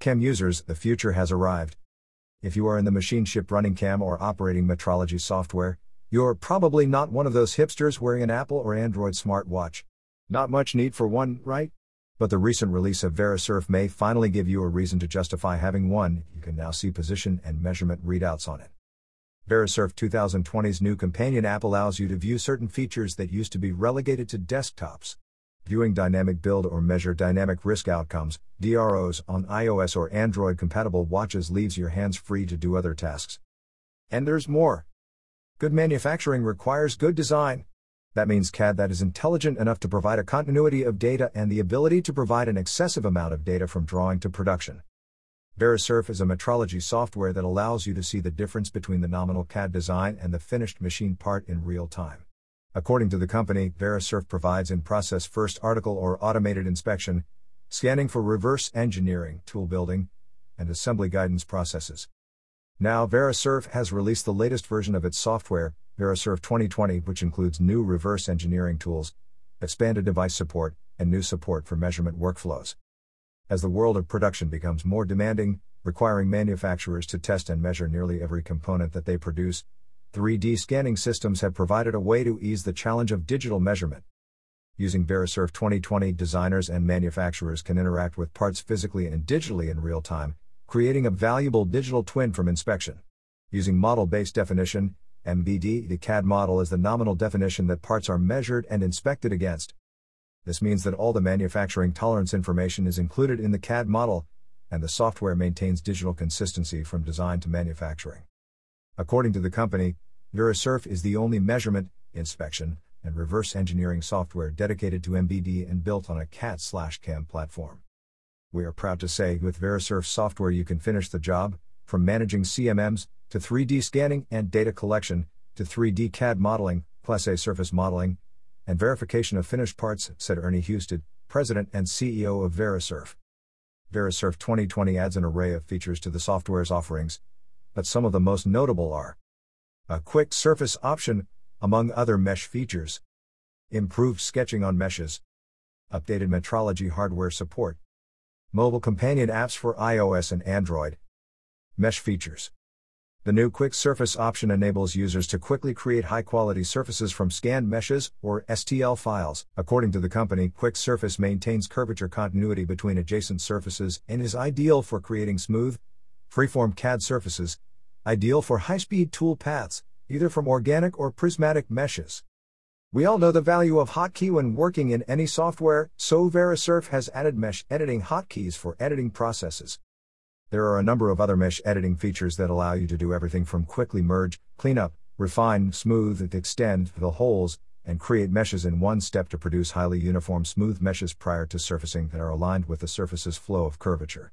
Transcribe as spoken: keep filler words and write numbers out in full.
C A M users, the future has arrived. If you are in the machine ship running C A M or operating metrology software, you're probably not one of those hipsters wearing an Apple or Android smartwatch. Not much need for one, right? But the recent release of VeraSurf may finally give you a reason to justify having one. You can now see position and measurement readouts on it. VeraSurf twenty twenty's new companion app allows you to view certain features that used to be relegated to desktops. Viewing dynamic build or measure dynamic risk outcomes, D R Os, on iOS or Android compatible watches leaves your hands free to do other tasks. And there's more. Good manufacturing requires good design. That means C A D that is intelligent enough to provide a continuity of data and the ability to provide an excessive amount of data from drawing to production. VeraSurf is a metrology software that allows you to see the difference between the nominal C A D design and the finished machine part in real time. According to the company, VeraSurf provides in-process first article or automated inspection, scanning for reverse engineering, tool building, and assembly guidance processes. Now VeraSurf has released the latest version of its software, VeraSurf twenty twenty, which includes new reverse engineering tools, expanded device support, and new support for measurement workflows. As the world of production becomes more demanding, requiring manufacturers to test and measure nearly every component that they produce, three D scanning systems have provided a way to ease the challenge of digital measurement. Using VeraSurf twenty twenty, designers and manufacturers can interact with parts physically and digitally in real time, creating a valuable digital twin from inspection. Using model-based definition, M B D, the C A D model is the nominal definition that parts are measured and inspected against. This means that all the manufacturing tolerance information is included in the C A D model, and the software maintains digital consistency from design to manufacturing. According to the company, VeraSurf is the only measurement, inspection, and reverse engineering software dedicated to M B D and built on a C A D/C A M platform. We are proud to say, with VeraSurf software you can finish the job, from managing C M Ms, to three D scanning and data collection, to three D C A D modeling, Class A surface modeling, and verification of finished parts, said Ernie Husted, President and C E O of VeraSurf. VeraSurf twenty twenty adds an array of features to the software's offerings, but some of the most notable are a quick surface option, among other mesh features, improved sketching on meshes, updated metrology hardware support, mobile companion apps for iOS and Android, mesh features. The new Quick Surface option enables users to quickly create high-quality surfaces from scanned meshes, or S T L files. According to the company, Quick Surface maintains curvature continuity between adjacent surfaces and is ideal for creating smooth, freeform C A D surfaces, ideal for high-speed tool paths, either from organic or prismatic meshes. We all know the value of hotkey when working in any software, so VeraSurf has added mesh editing hotkeys for editing processes. There are a number of other mesh editing features that allow you to do everything from quickly merge, clean up, refine, smooth, extend, fill holes, and create meshes in one step to produce highly uniform smooth meshes prior to surfacing that are aligned with the surface's flow of curvature.